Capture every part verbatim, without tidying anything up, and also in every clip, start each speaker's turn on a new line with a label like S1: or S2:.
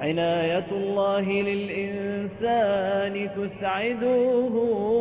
S1: عناية الله للإنسان تسعده،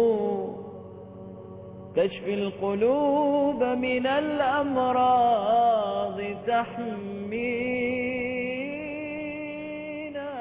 S1: تشفي القلوب من الأمراض تحمينا.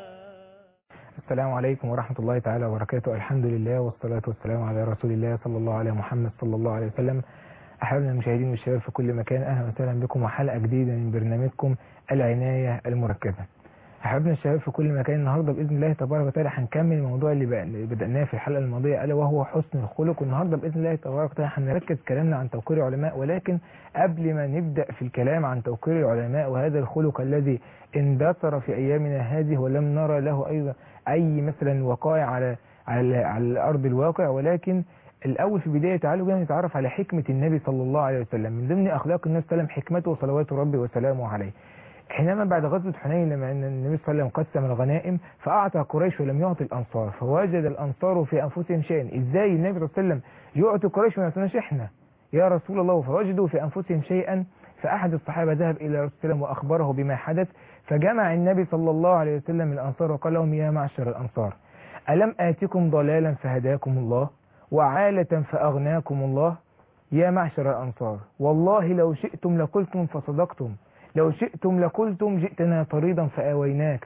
S2: السلام عليكم ورحمة الله تعالى وبركاته. الحمد لله والصلاة والسلام على رسول الله صلى الله عليه محمد صلى الله عليه وسلم. أحبابنا المشاهدين والشباب في كل مكان، أهلا وسهلا بكم وحلقة جديدة من برنامجكم العناية المركزة. أحبابنا الشباب في كل مكان، النهاردة بإذن الله تبارك وتعالى هنكمل الموضوع اللي بدأناه في الحلقة الماضية، ألا وهو حسن الخلق. والنهاردة بإذن الله تبارك وتعالى هنركز كلامنا عن توقير العلماء، ولكن قبل ما نبدأ في الكلام عن توقير العلماء وهذا الخلق الذي اندثر في أيامنا هذه ولم نرى له أيضا أي مثلا وقائع على على على الأرض الواقع، ولكن الأول في البداية تعالوا بنا نتعرف على حكمة النبي صلى الله عليه وسلم. من ضمن أخلاق النبي صلى الله عليه وسلم حكمته وصلوات ربي وسلامه عليه. حينما بعد غزوة حنين لما أن النبي صلى الله عليه وسلم قسم الغنائم فأعطى قريش ولم يعطي الأنصار، فوجد الأنصار في أنفسهم شيئا. إزاي النبي صلى الله عليه وسلم يعطي قريش وما يعطيناش إحنا يا رسول الله؟ فوجدوا في أنفسهم شيئا، فأحد الصحابة ذهب إلى رسول الله وسلم وأخبره بما حدث، فجمع النبي صلى الله عليه وسلم الأنصار وقال لهم: يا معشر الأنصار، ألم آتكم ضلالا فهداكم الله وعالة فأغناكم الله؟ يا معشر الأنصار، والله لو شئتم لقلتم فصدقتم، لو شئتم لقلتم جئتنا طريدا فآويناك،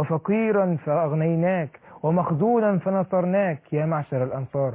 S2: وفقيرا فأغنيناك، ومخذولا فنصرناك. يا معشر الأنصار،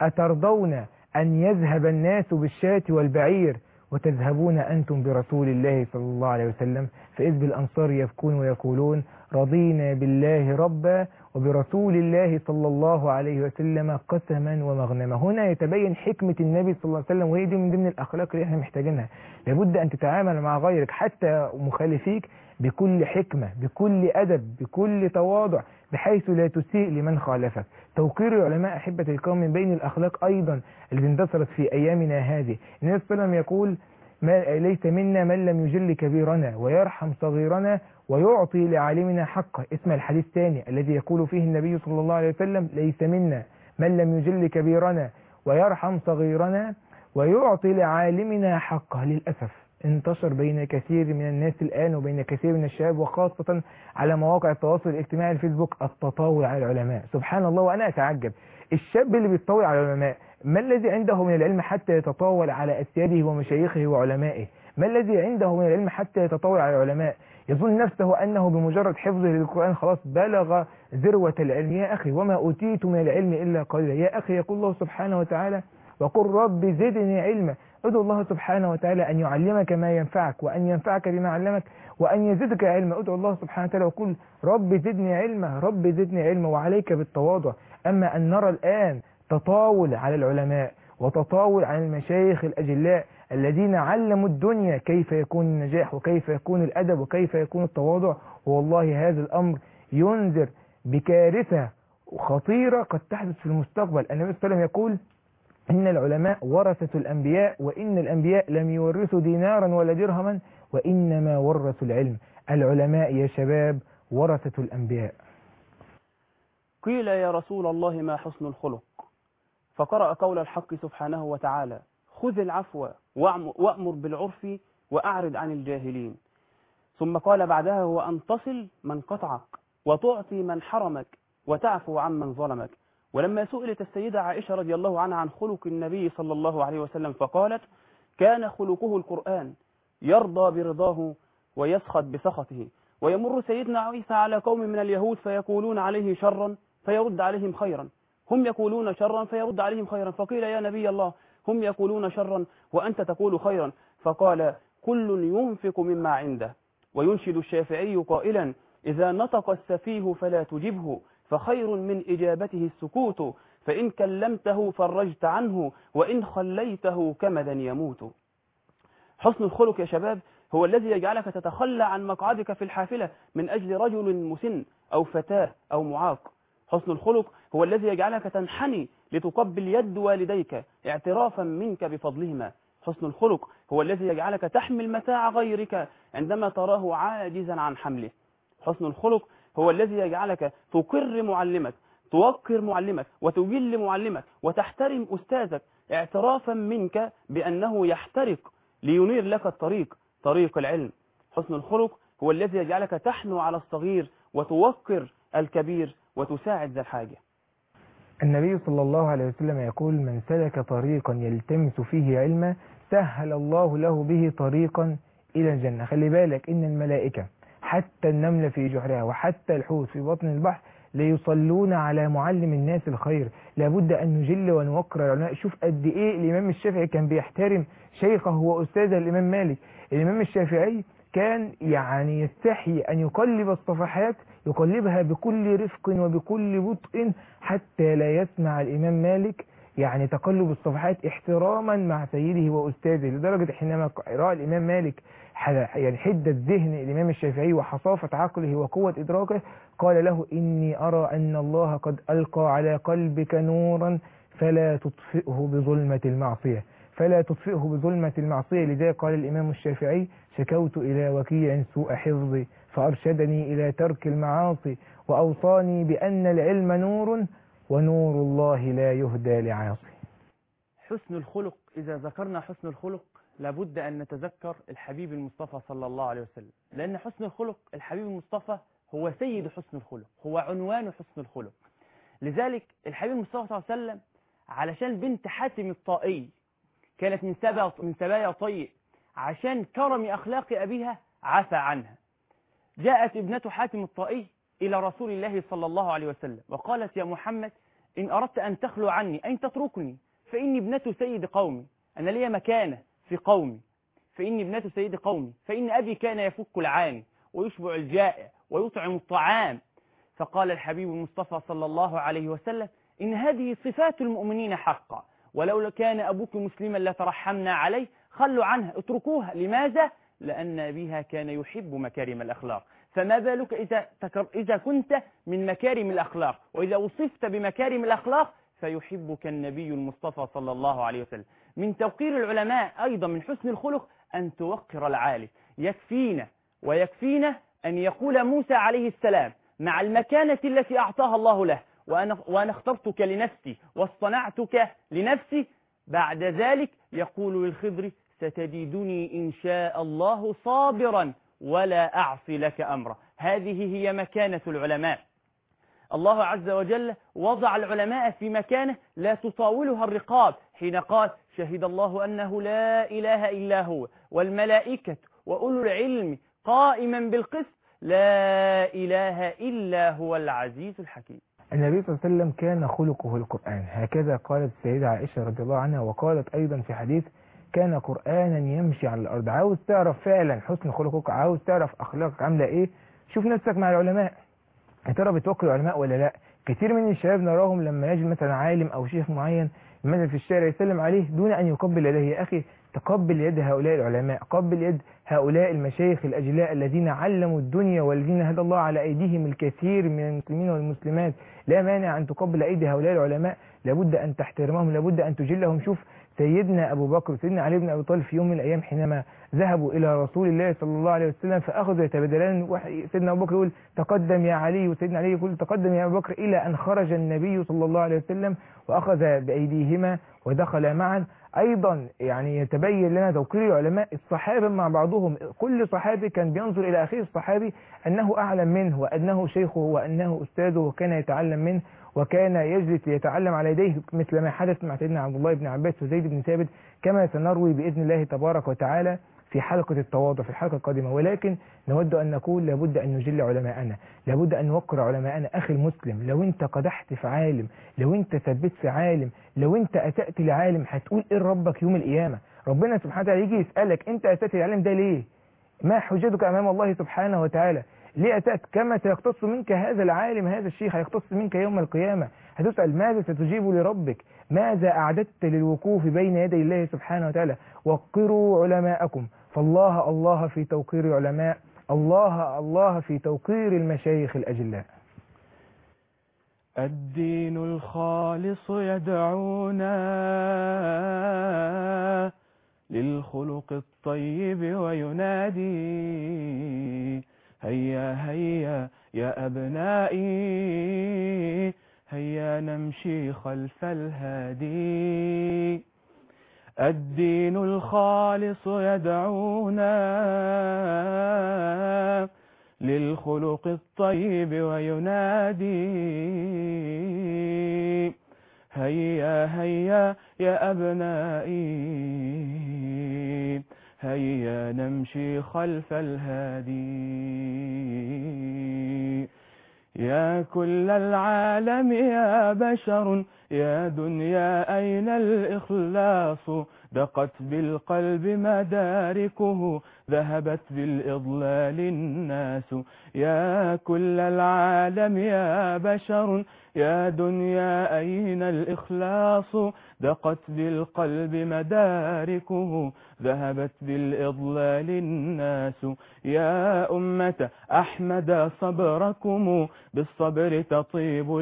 S2: أترضون أن يذهب الناس بالشاة والبعير وتذهبون أنتم برسول الله صلى الله عليه وسلم؟ فإذ بالأنصار يبكون ويقولون: رضينا بالله ربا وبرسول الله صلى الله عليه وسلم قسما ومغنما. هنا يتبين حكمة النبي صلى الله عليه وسلم، وهي دي من ضمن الأخلاق اللي احنا محتاجينها. لابد أن تتعامل مع غيرك حتى مخالفيك بكل حكمة، بكل أدب، بكل تواضع، بحيث لا تسيء لمن خالفك. توقير العلماء أحبة الكرام من بين الأخلاق أيضا اللي اندثرت في أيامنا هذه. النبي صلى الله عليه وسلم يقول: ما ليس منا من لم يجل كبيرنا ويرحم صغيرنا ويعطي لعالمنا حقه. اسم الحديث الثاني الذي يقول فيه النبي صلى الله عليه وسلم: ليس منا من لم يجل كبيرنا ويرحم صغيرنا ويعطي لعالمنا حقه. للأسف انتشر بين كثير من الناس الآن وبين كثير من الشباب وخاصة على مواقع التواصل الاجتماعي الفيسبوك التطاول على العلماء. سبحان الله، وأنا أتعجب الشاب اللي بيتطاول على العلماء، ما الذي عنده من العلم حتى يتطاول على أسياده ومشايخه وعلمائه؟ ما الذي عنده من العلم حتى يتطاول على العلماء؟ يظن نفسه أنه بمجرد حفظه للقرآن خلاص بلغ ذروة العلم. يا أخي، وما أوتيت من العلم إلا قليلا. يا أخي، يقول الله سبحانه وتعالى: وقل رب زدني علما. ادعو الله سبحانه وتعالى أن يعلمك ما ينفعك وأن ينفعك بما علمك وأن يزدك علما. ادعو الله سبحانه وتعالى وقل: رب زدني علما، رب زدني علما. وعليك بالتواضع. أما أن نرى الآن تطاول على العلماء وتطاول على المشايخ الأجلاء الذين علموا الدنيا كيف يكون النجاح وكيف يكون الأدب وكيف يكون التواضع، والله هذا الأمر ينذر بكارثة خطيرة قد تحدث في المستقبل. النبي صلى الله عليه وسلم يقول: إن العلماء ورثة الأنبياء، وإن الأنبياء لم يورثوا دينارا ولا درهما وإنما ورثوا العلم. العلماء يا شباب ورثة الأنبياء.
S3: قيل: يا رسول الله ما حسن الخلق؟ فقرأ قول الحق سبحانه وتعالى: خذ العفو وأمر بالعرف وأعرض عن الجاهلين. ثم قال بعدها: وأن تصل من قطعك وتعطي من حرمك وتعفو عمن ظلمك. ولما سئلت السيدة عائشة رضي الله عنها عن خلق النبي صلى الله عليه وسلم فقالت: كان خلقه القرآن، يرضى برضاه ويسخط بسخطه. ويمر سيدنا عيسى على قوم من اليهود فيقولون عليه شرا فيرد عليهم خيرا، هم يقولون شرا فيرد عليهم خيرا. فقيل: يا نبي الله، هم يقولون شرا وأنت تقول خيرا. فقال: كل ينفق مما عنده. وينشد الشافعي قائلا: إذا نطق السفيه فلا تجبه، فخير من إجابته السكوت، فإن كلمته فرجت عنه وإن خليته كمدا يموت. حسن الخلق يا شباب هو الذي يجعلك تتخلى عن مقعدك في الحافلة من أجل رجل مسن أو فتاة أو معاق. حسن الخلق هو الذي يجعلك تنحني لتقبل يد والديك اعترافا منك بفضلهما. حسن الخلق هو الذي يجعلك تحمل متاع غيرك عندما تراه عاجزا عن حمله. حسن الخلق هو الذي يجعلك تقر معلمك، توقر معلمك، وتجل معلمك، وتحترم أستاذك اعترافا منك بأنه يحترق لينير لك الطريق، طريق العلم. حسن الخلق هو الذي يجعلك تحنو على الصغير وتوقر الكبير وتساعد ذا الحاجة.
S2: النبي صلى الله عليه وسلم يقول: من سلك طريقا يلتمس فيه علما سهل الله له به طريقا إلى الجنة. خلي بالك إن الملائكة حتى النملة في جحرها وحتى الحوت في بطن البحر ليصلون على معلم الناس الخير. لابد أن نجل ونوقر العلماء. شوف قد إيه الإمام الشافعي كان بيحترم شيخه وأستاذه الإمام مالك. الإمام الشافعي كان يعني يستحي أن يقلب الصفحات، يقلبها بكل رفق وبكل بطء حتى لا يسمع الإمام مالك يعني تقلب الصفحات احتراما مع سيده وأستاذه. لدرجة حينما رأى الإمام مالك يعني حدة ذهن الإمام الشافعي وحصافة عقله وقوة إدراكه قال له: إني أرى أن الله قد ألقى على قلبك نورا فلا تطفئه بظلمة المعصية فلا تطفئه بظلمة المعصية. لذلك قال الإمام الشافعي: شكوت إلى وكيع سوء حفظي فأرشدني إلى ترك المعاصي وأوصاني بأن العلم نور ونور الله لا يهدى لعاصي.
S3: حسن الخلق، إذا ذكرنا حسن الخلق لابد أن نتذكر الحبيب المصطفى صلى الله عليه وسلم، لأن حسن الخلق الحبيب المصطفى هو سيد حسن الخلق، هو عنوان حسن الخلق. لذلك الحبيب المصطفى صلى الله عليه وسلم علشان بنت حاتم الطائي كانت من سبا من سبايا طيء، عشان كرم أخلاق أبيها عفى عنها. جاءت ابنة حاتم الطائي إلى رسول الله صلى الله عليه وسلم وقالت: يا محمد، إن أردت أن تخلو عني أن تتركني فإني ابنة سيد قومي، أنا لي مكانة في قومي، فإني ابنة سيد قومي، فإن أبي كان يفك العاني ويشبع الجائع ويطعم الطعام. فقال الحبيب المصطفى صلى الله عليه وسلم: إن هذه صفات المؤمنين حقا، ولو كان أبوك مسلما لترحمنا عليه، خلوا عنها اتركوها. لماذا؟ لأن أبيها كان يحب مكارم الأخلاق. فما بالك إذا, تكر... إذا كنت من مكارم الأخلاق، وإذا وصفت بمكارم الأخلاق فيحبك النبي المصطفى صلى الله عليه وسلم. من توقير العلماء أيضا من حسن الخلق أن توقر العالم. يكفينا ويكفينا أن يقول موسى عليه السلام مع المكانة التي أعطاها الله له: وأنا, وأنا اخترتك لنفسي واصطنعتك لنفسي. بعد ذلك يقول للخضر: ستجدني إن شاء الله صابرا ولا أعصي لك أمرا. هذه هي مكانة العلماء. الله عز وجل وضع العلماء في مكانة لا تطاولها الرقاب، حين قال: شهد الله أنه لا إله إلا هو والملائكة وأولو العلم قائما بالقسط لا إله إلا هو العزيز الحكيم.
S2: النبي صلى الله عليه وسلم كان خلقه القرآن، هكذا قالت السيدة عائشة رضي الله عنها، وقالت أيضا في حديث: كان قرآنا يمشي على الأرض. عاوز تعرف فعلا حسن خلقك، عاوز تعرف أخلاقك عاملة إيه، شوف نفسك مع العلماء. يا ترى بتوقر العلماء ولا لا؟ كثير من الشباب نراهم لما يجد مثلا عالم أو شيخ معين مثلا في الشارع يسلم عليه دون أن يقبل يديه. يا أخي، تقبل يد هؤلاء العلماء، قبل يد هؤلاء المشايخ الأجلاء الذين علموا الدنيا والذين هدى الله على أيديهم الكثير من المسلمين والمسلمات. لا مانع أن تقبل أيدي هؤلاء العلماء، لابد أن تحترمهم، لابد أن تجلهم. شوف سيدنا أبو بكر وسيدنا علي بن أبي طالب في يوم من الأيام حينما ذهبوا إلى رسول الله صلى الله عليه وسلم فأخذوا يتبادلان. سيدنا أبو بكر يقول: تقدم يا علي، وسيدنا علي يقول: تقدم يا أبو بكر، إلى أن خرج النبي صلى الله عليه وسلم وأخذ بأيديهما ودخل معا. أيضا يعني يتبين لنا توقير العلماء. الصحابة مع بعضهم، كل صحابي كان بينظر إلى أخيه الصحابي أنه أعلم منه وأنه شيخه وأنه أستاذه، وكان يتعلم منه وكان يجلس ليتعلم على يديه، مثل ما حدث مع سيدنا عبد الله بن عباس وزيد بن ثابت، كما سنروي بإذن الله تبارك وتعالى في حلقة التواضع في الحلقة القادمة. ولكن نود أن نقول لابد أن نجل علماءنا، لابد أن نوقر علماءنا. أخي المسلم، لو أنت قدحت في عالم، لو أنت ثبت في عالم، لو أنت أتأت لعالم، هتقول إيه ربك يوم القيامة؟ ربنا سبحانه وتعالى يجي يسألك: أنت أتأت للعالم ده ليه؟ ما حجتك أمام الله سبحانه وتعالى؟ ليه أتأت؟ كما سيقتص منك هذا العالم، هذا الشيخ هيقتص منك يوم القيامة. هتسأل: ماذا ستجيب لربك؟ ماذا أعددت للوقوف بين يدي الله سبحانه وتعالى؟ وقروا علماءكم، فالله الله في توقير العلماء، الله الله في توقير المشايخ الأجلاء.
S3: الدين الخالص يدعونا للخلق الطيب وينادي: هيا هيا يا أبنائي، هيا نمشي خلف الهادي. الدين الخالص يدعونا للخلق الطيب وينادي هيا هيا يا أبنائي هيا نمشي خلف الهادي يا كل العالم يا بشر يا دنيا أين الإخلاص دقت بالقلب مداركه ذهبت بالإضلال الناس يا كل العالم يا بشر يا دنيا أين الإخلاص دقت بالقلب مداركه ذهبت بالإضلال الناس يا أمة أحمد صبركم بالصبر تطيب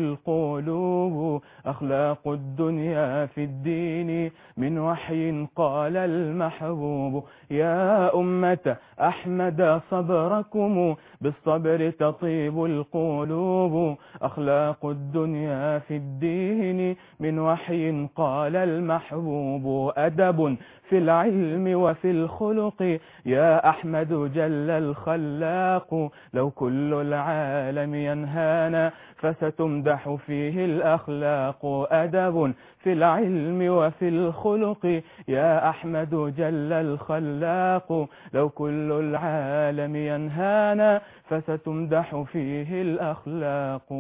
S3: القلوب أخلاق الدنيا في الدين من وحي قال المحبوب يا أمة أحمد صبركم بالصبر تطيب القلوب أخلاق الدنيا في الدين من وحي قال المحبوب أدب في العلم وفي الخلق يا أحمد جل الخلاق لو كل العالم ينهانا فستمدح فيه الأخلاق أدب في العلم وفي الخلق يا أحمد جل الخلاق لو كل العالم ينهانا فستمدح فيه الأخلاق.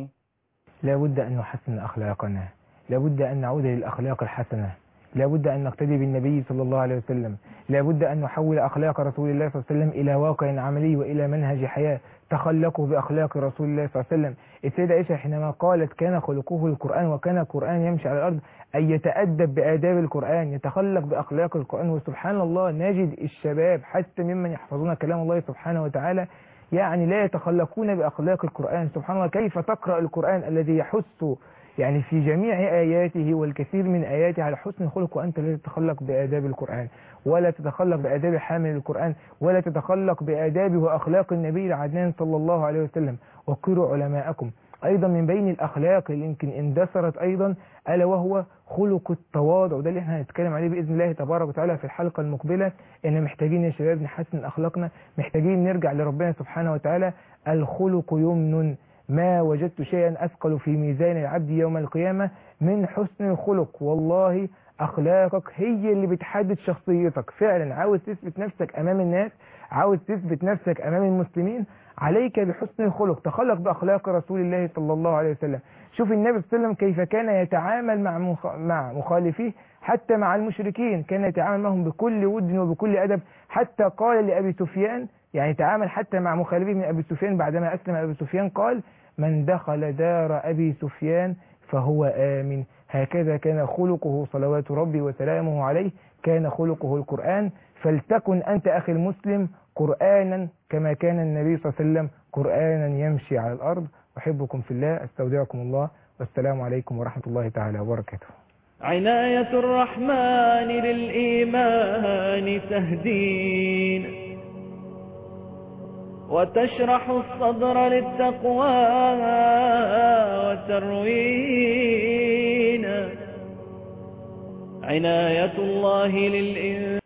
S2: لا بد أن نحسن أخلاقنا، لا بد أن نعود للأخلاق الحسنة، لا بد أن نقتدي بالنبي صلى الله عليه وسلم، لا بد أن نحول أخلاق رسول الله صلى الله عليه وسلم إلى واقع عملي وإلى منهج حياة. تخلقوا بأخلاق رسول الله صلى الله عليه وسلم. السيدة عائشة حينما قالت كان خلقه القرآن وكان القرآن يمشي على الأرض، أن يتأدب بآداب القرآن، يتخلق بأخلاق القرآن. وسبحان الله نجد الشباب حتى ممن يحفظون كلام الله سبحانه وتعالى يعني لا يتخلقون بأخلاق القرآن. سبحان الله كيف تقرأ القرآن الذي يحث يعني في جميع آياته والكثير من آياته على حسن الخلق وأنت لا تتخلق بآداب القرآن ولا تتخلق بآداب حامل القرآن ولا تتخلق بآداب وأخلاق النبي العدنان صلى الله عليه وسلم. وقروا علماءكم. أيضا من بين الأخلاق اللي يمكن اندثرت أيضا ألا وهو خلق التواضع، وده اللي احنا هنتكلم عليه بإذن الله تبارك وتعالى في الحلقة المقبلة. إن محتاجين يا شباب نحسن أخلاقنا، محتاجين نرجع لربنا سبحانه وتعالى. الخلق يمن، ما وجدت شيئا أثقل في ميزان العبد يوم القيامة من حسن الخلق. والله أخلاقك هي اللي بتحدد شخصيتك. فعلا عاوز تثبت نفسك أمام الناس، عاوز تثبت نفسك أمام المسلمين، عليك بحسن الخلق. تخلق بأخلاق رسول الله صلى الله عليه وسلم. شوف النبي صلى الله عليه وسلم كيف كان يتعامل مع مع مخالفيه، حتى مع المشركين كان يتعامل معهم بكل ود وبكل أدب. حتى قال لأبي سفيان، يعني تعامل حتى مع مخالفيه من أبي سفيان بعدما أسلم أبي سفيان، قال من دخل دار أبي سفيان فهو آمن. هكذا كان خلقه صلوات ربي وسلامه عليه، كان خلقه القرآن. فلتكن أنت أخي المسلم قرآنا كما كان النبي صلى الله عليه وسلم قرآنا يمشي على الأرض. أحبكم في الله، أستودعكم الله، والسلام عليكم ورحمة الله تعالى وبركاته.
S1: عناية الرحمن للإيمان تهدين وتشرح الصدر للتقوى وتروين. عناية الله للإنسان